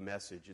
message.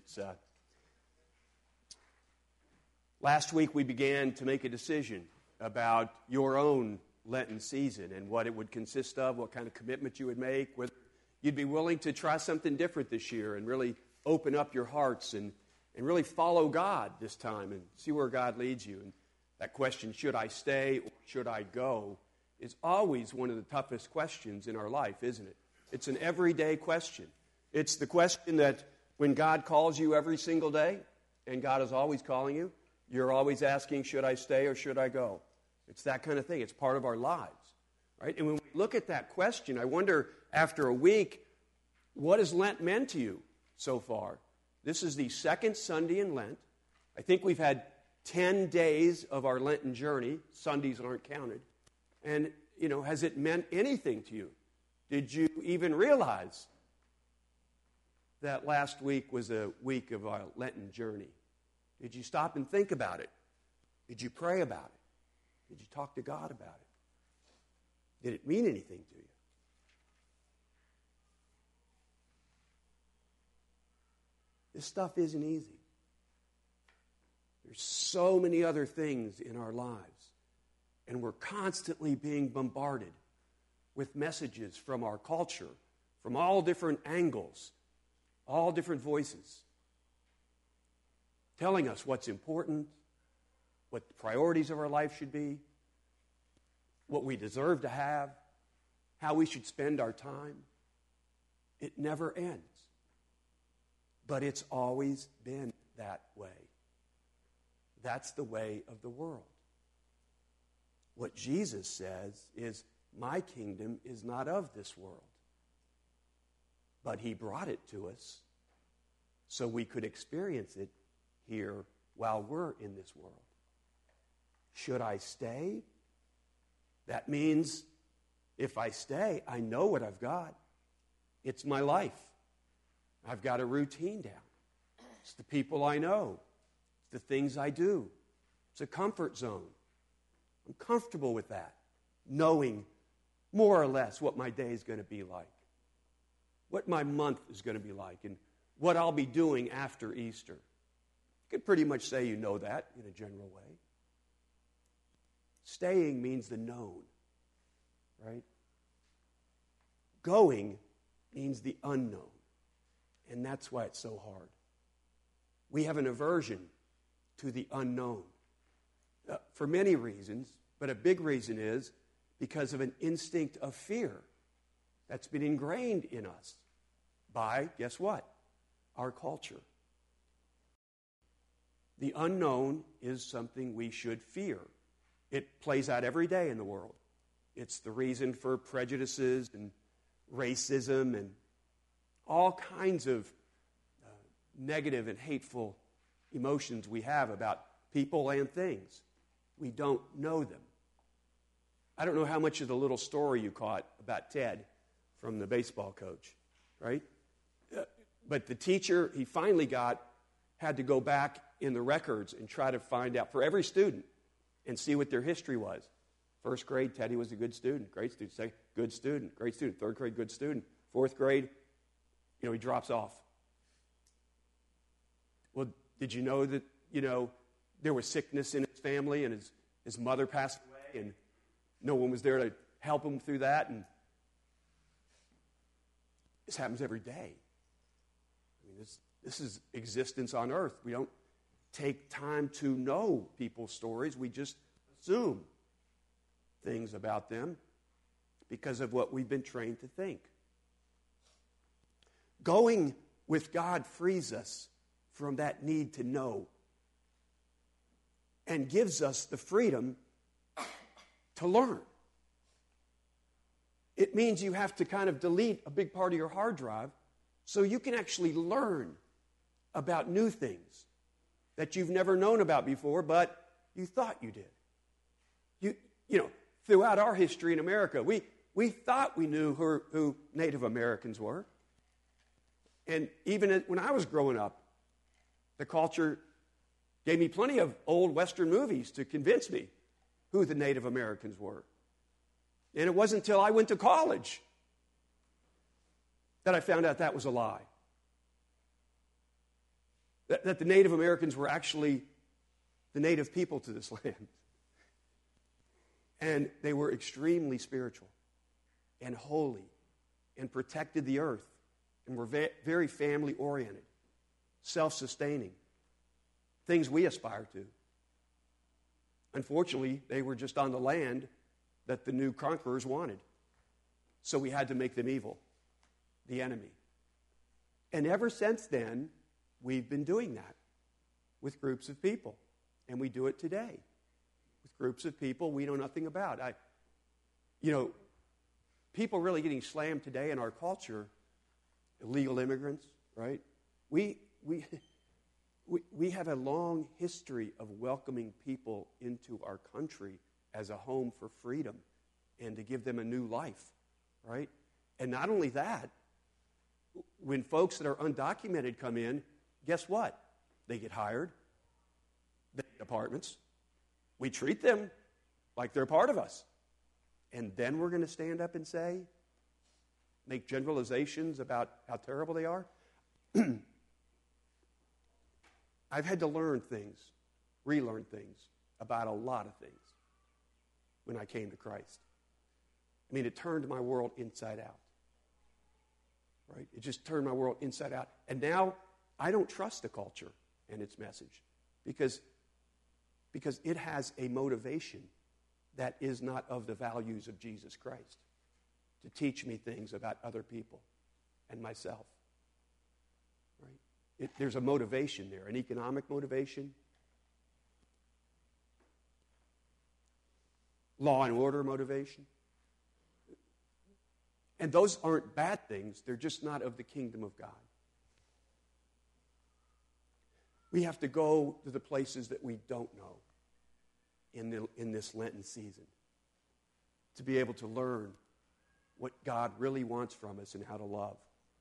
Last week we began to make a decision about your own Lenten season and what it would consist of, what kind of commitment you would make, whether you'd be willing to try something different this year and really open up your hearts and really follow God this time and see where God leads you. And that question, should I stay or should I go, is always one of the toughest questions in our life, isn't it? It's an everyday question. It's the question that when God calls you every single day, and God is always calling you, you're always asking, should I stay or should I go? It's that kind of thing. It's part of our lives, right? And when we look at that question, I wonder, after a week, what has Lent meant to you so far? This is the second Sunday in Lent. I think we've had 10 days of our Lenten journey. Sundays aren't counted. And, has it meant anything to you? Did you even realize that last week was a week of our Lenten journey? Did you stop and think about it? Did you pray about it? Did you talk to God about it? Did it mean anything to you? This stuff isn't easy. There's so many other things in our lives, and we're constantly being bombarded with messages from our culture, from all different angles, all different voices, telling us what's important, what the priorities of our life should be, what we deserve to have, how we should spend our time. It never ends. But it's always been that way. That's the way of the world. What Jesus says is, my kingdom is not of this world. But he brought it to us so we could experience it here while we're in this world. Should I stay? That means if I stay, I know what I've got. It's my life. I've got a routine down. It's the people I know. It's the things I do. It's a comfort zone. I'm comfortable with that, knowing more or less what my day is going to be like, what my month is going to be like, and what I'll be doing after Easter. You can pretty much say you know that in a general way. Staying means the known, right? Going means the unknown, and that's why it's so hard. We have an aversion to the unknown for many reasons, but a big reason is because of an instinct of fear that's been ingrained in us by, guess what? Our culture. The unknown is something we should fear. It plays out every day in the world. It's the reason for prejudices and racism and all kinds of negative and hateful emotions we have about people and things. We don't know them. I don't know how much of the little story you caught about Ted from the baseball coach, right? But the teacher, he finally had to go back in the records and try to find out for every student and see what their history was. First grade, Teddy was a good student, great student. Second, good student, great student. Third grade, good student. Fourth grade, he drops off. Well, did you know that, there was sickness in his family and his mother passed away and no one was there to help him through that? And this happens every day. This is existence on earth. We don't take time to know people's stories. We just assume things about them because of what we've been trained to think. Going with God frees us from that need to know and gives us the freedom to learn. It means you have to kind of delete a big part of your hard drive so you can actually learn about new things that you've never known about before, but you thought you did. Throughout our history in America, we thought we knew who Native Americans were. And even when I was growing up, the culture gave me plenty of old Western movies to convince me who the Native Americans were. And it wasn't until I went to college that I found out that was a lie. that the Native Americans were actually the native people to this land. And they were extremely spiritual and holy and protected the earth and were very family-oriented, self-sustaining, things we aspire to. Unfortunately, they were just on the land that the new conquerors wanted. So we had to make them evil, the enemy. And ever since then, we've been doing that with groups of people. And we do it today with groups of people we know nothing about. People really getting slammed today in our culture, illegal immigrants, right? We have a long history of welcoming people into our country as a home for freedom and to give them a new life, right? And not only that, when folks that are undocumented come in, guess what? They get hired. They get apartments. We treat them like they're part of us. And then we're going to stand up and make generalizations about how terrible they are? I've had to relearn things about a lot of things when I came to Christ. I mean, it turned my world inside out. Right? It just turned my world inside out. And now I don't trust the culture and its message because it has a motivation that is not of the values of Jesus Christ to teach me things about other people and myself. Right? There's a motivation there, an economic motivation, law and order motivation. And those aren't bad things. They're just not of the kingdom of God. We have to go to the places that we don't know in this Lenten season to be able to learn what God really wants from us and how to love.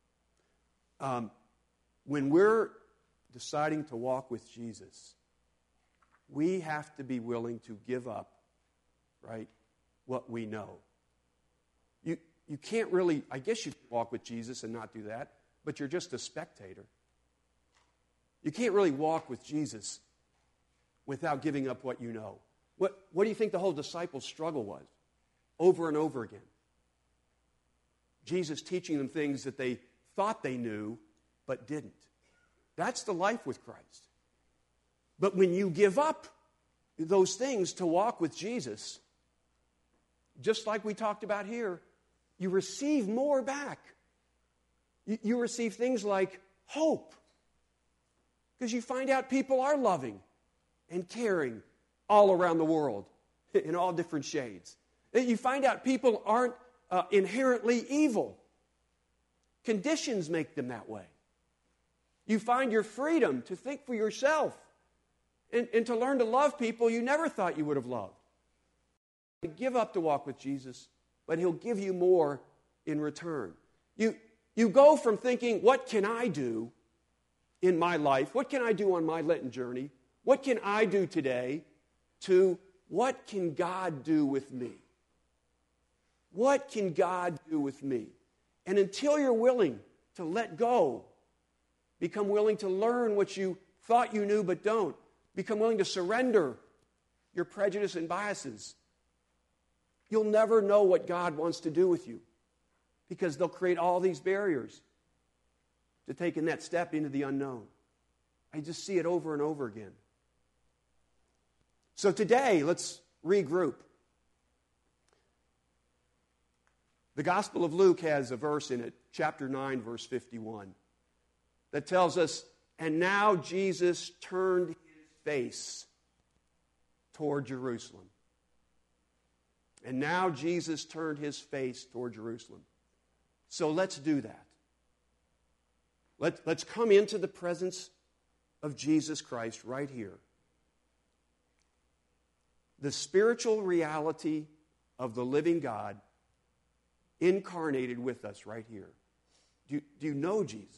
When we're deciding to walk with Jesus, we have to be willing to give up, right, what we know. You can't really, I guess you can walk with Jesus and not do that, but you're just a spectator. You can't really walk with Jesus without giving up what you know. What do you think the whole disciples' struggle was? Over and over again. Jesus teaching them things that they thought they knew, but didn't. That's the life with Christ. But when you give up those things to walk with Jesus, just like we talked about here, you receive more back. You receive things like hope. Because you find out people are loving and caring all around the world in all different shades. You find out people aren't inherently evil. Conditions make them that way. You find your freedom to think for yourself and to learn to love people you never thought you would have loved. To give up to walk with Jesus, but He'll give you more in return. You go from thinking, what can I do in my life? What can I do on my Lenten journey? What can I do today? To what can God do with me? What can God do with me? And until you're willing to let go, become willing to learn what you thought you knew but don't, become willing to surrender your prejudice and biases, you'll never know what God wants to do with you because they'll create all these barriers to taking that step into the unknown. I just see it over and over again. So today, let's regroup. The Gospel of Luke has a verse in it, chapter 9, verse 51, that tells us, and now Jesus turned His face toward Jerusalem. And now Jesus turned His face toward Jerusalem. So let's do that. Let's come into the presence of Jesus Christ right here. The spiritual reality of the living God incarnated with us right here. Do you know Jesus?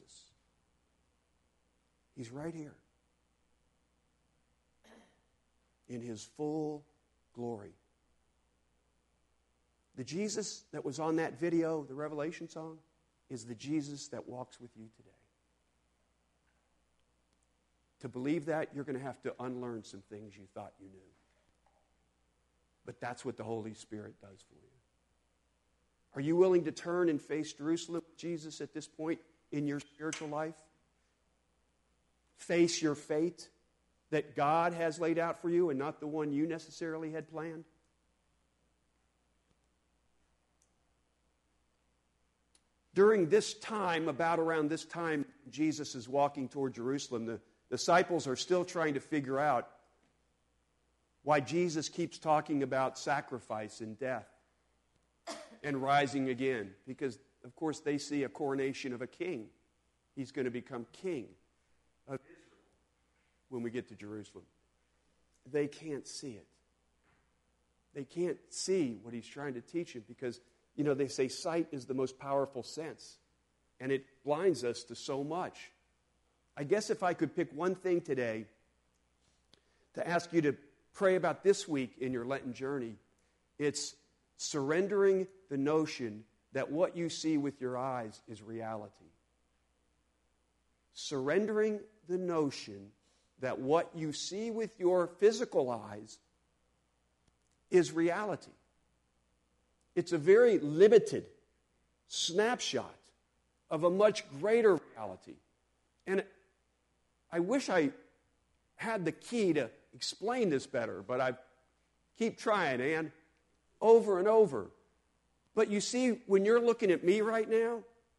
He's right here in His full glory. The Jesus that was on that video, the Revelation song, is the Jesus that walks with you today. to believe that, you're going to have to unlearn some things you thought you knew. But that's what the Holy Spirit does for you. Are you willing to turn and face Jerusalem with Jesus at this point in your spiritual life? Face your fate that God has laid out for you and not the one you necessarily had planned? During this time, about around this time, Jesus is walking toward Jerusalem. The disciples are still trying to figure out why Jesus keeps talking about sacrifice and death and rising again. Because, of course, they see a coronation of a king. He's going to become king of Israel when we get to Jerusalem. They can't see it. They can't see what he's trying to teach them because, you know, they say sight is the most powerful sense, and it blinds us to so much. I guess if I could pick one thing today to ask you to pray about this week in your Lenten journey, it's surrendering the notion that what you see with your eyes is reality. Surrendering the notion that what you see with your physical eyes is reality. It's a very limited snapshot of a much greater reality. And I wish I had the key to explain this better, but I keep trying, and over and over. But you see, when you're looking at me right now,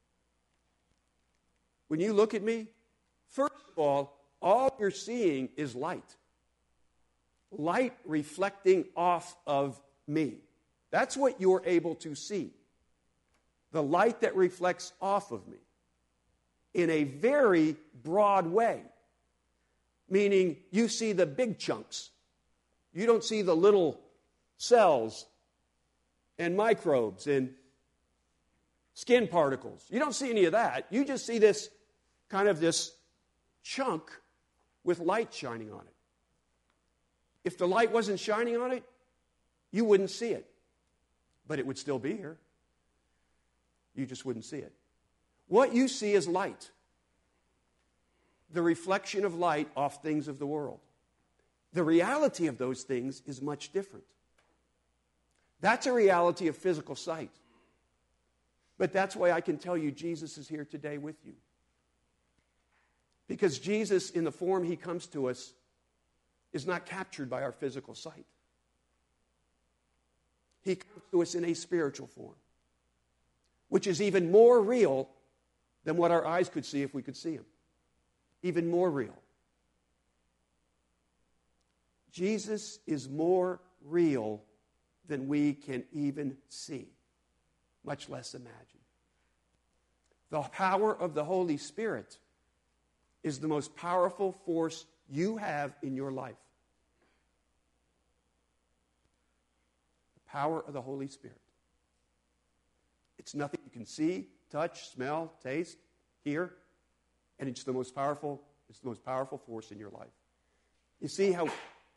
when you look at me, first of all you're seeing is light. Light reflecting off of me. That's what you're able to see. The light that reflects off of me in a very broad way. Meaning you see the big chunks. You don't see the little cells and microbes and skin particles. You don't see any of that. You just see this kind of this chunk with light shining on it. If the light wasn't shining on it, you wouldn't see it. But it would still be here. You just wouldn't see it. What you see is light. The reflection of light off things of the world. The reality of those things is much different. That's a reality of physical sight. But that's why I can tell you Jesus is here today with you. Because Jesus, in the form he comes to us, is not captured by our physical sight. He comes to us in a spiritual form, which is even more real than what our eyes could see if we could see him. Even more real. Jesus is more real than we can even see, much less imagine. The power of the Holy Spirit is the most powerful force you have in your life. The power of the Holy Spirit. It's nothing you can see, touch, smell, taste, hear, and it's the most powerful force in your life. You see how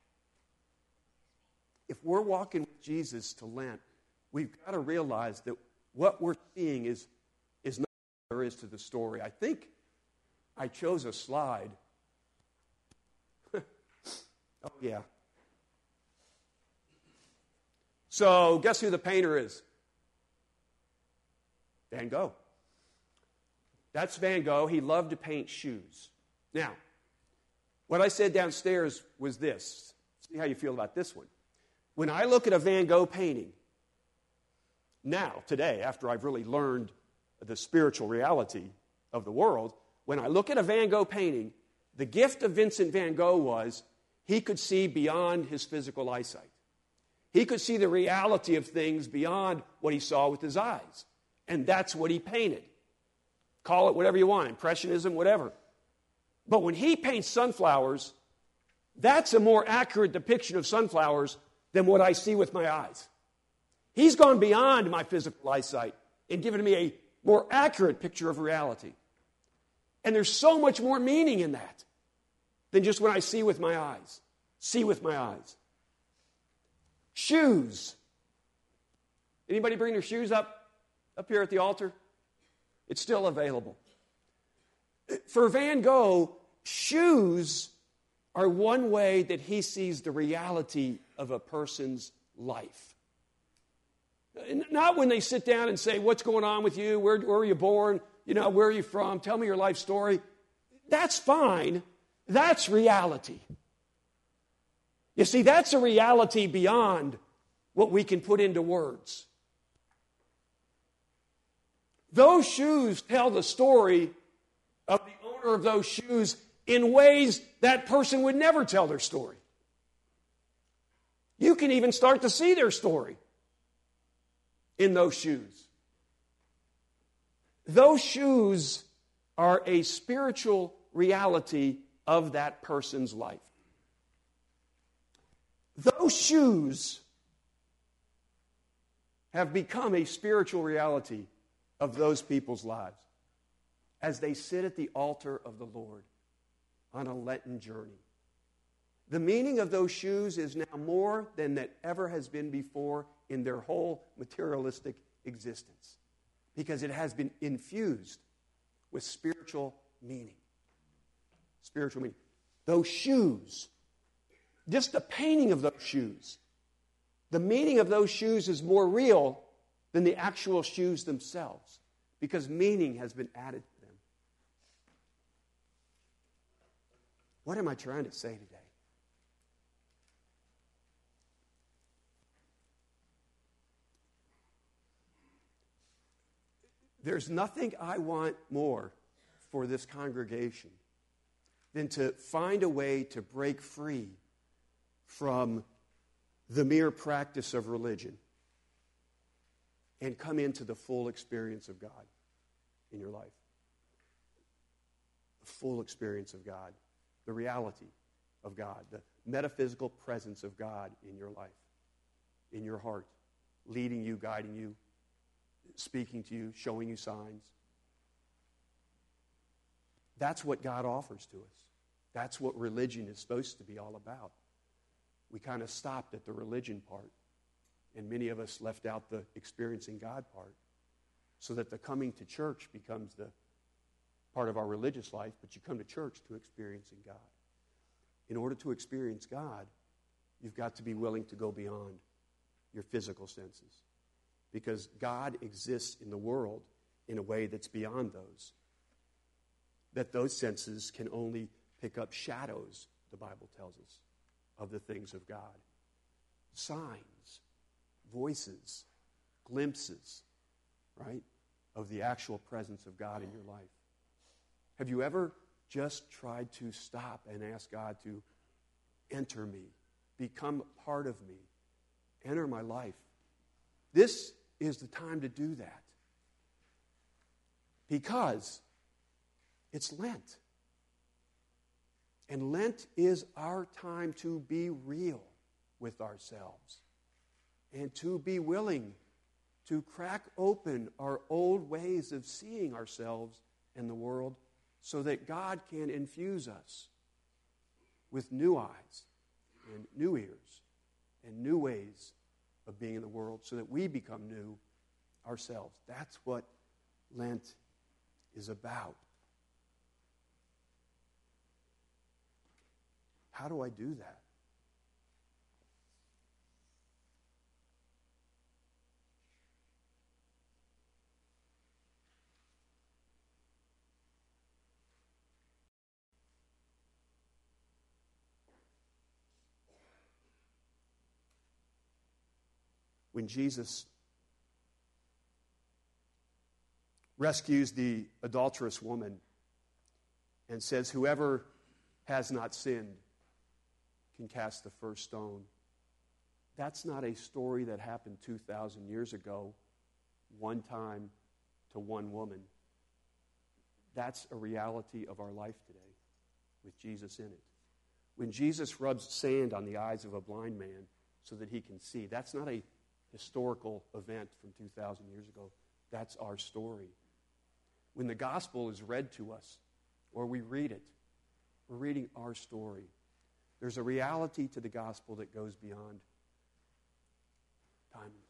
if we're walking with Jesus to Lent, we've got to realize that what we're seeing is not what there is to the story. I think I chose a slide. Oh, yeah. So, guess who the painter is? Van Gogh. That's Van Gogh. He loved to paint shoes. Now, what I said downstairs was this. See how you feel about this one. When I look at a Van Gogh painting, now, today, after I've really learned the spiritual reality of the world, when I look at a Van Gogh painting, the gift of Vincent van Gogh was he could see beyond his physical eyesight. He could see the reality of things beyond what he saw with his eyes. And that's what he painted. Call it whatever you want, Impressionism, whatever. But when he paints sunflowers, that's a more accurate depiction of sunflowers than what I see with my eyes. He's gone beyond my physical eyesight and given me a more accurate picture of reality. And there's so much more meaning in that than just when I see with my eyes. See with my eyes. Shoes. Anybody bring their shoes up here at the altar? It's still available. For Van Gogh, shoes are one way that he sees the reality of a person's life. Not when they sit down and say, what's going on with you? Where were you born? Where are you from? Tell me your life story. That's fine. That's reality. You see, that's a reality beyond what we can put into words. Those shoes tell the story of the owner of those shoes in ways that person would never tell their story. You can even start to see their story in those shoes. Those shoes are a spiritual reality of that person's life. Those shoes have become a spiritual reality of those people's lives as they sit at the altar of the Lord on a Lenten journey. The meaning of those shoes is now more than that ever has been before in their whole materialistic existence, because it has been infused with spiritual meaning. Spiritual meaning. Those shoes, just the painting of those shoes, the meaning of those shoes is more real than the actual shoes themselves, because meaning has been added to them. What am I trying to say today? There's nothing I want more for this congregation than to find a way to break free from the mere practice of religion and come into the full experience of God in your life. The full experience of God, the reality of God, the metaphysical presence of God in your life, in your heart, leading you, guiding you, speaking to you, showing you signs. That's what God offers to us. That's what religion is supposed to be all about. We kind of stopped at the religion part, and many of us left out the experiencing God part, so that the coming to church becomes the part of our religious life, but you come to church to experiencing God. In order to experience God, you've got to be willing to go beyond your physical senses, because God exists in the world in a way that's beyond those. That those senses can only pick up shadows, the Bible tells us, of the things of God. Signs, voices, glimpses, right, of the actual presence of God in your life. Have you ever just tried to stop and ask God to enter me, become part of me, enter my life? This is the time to do that, because it's Lent. And Lent is our time to be real with ourselves and to be willing to crack open our old ways of seeing ourselves and the world so that God can infuse us with new eyes and new ears and new ways of being in the world so that we become new ourselves. That's what Lent is about. How do I do that? When Jesus rescues the adulterous woman and says, "Whoever has not sinned can cast the first stone," that's not a story that happened 2,000 years ago, one time to one woman. That's a reality of our life today with Jesus in it. When Jesus rubs sand on the eyes of a blind man so that he can see, that's not a historical event from 2,000 years ago. That's our story. When the gospel is read to us or we read it, we're reading our story. There's a reality to the gospel that goes beyond time and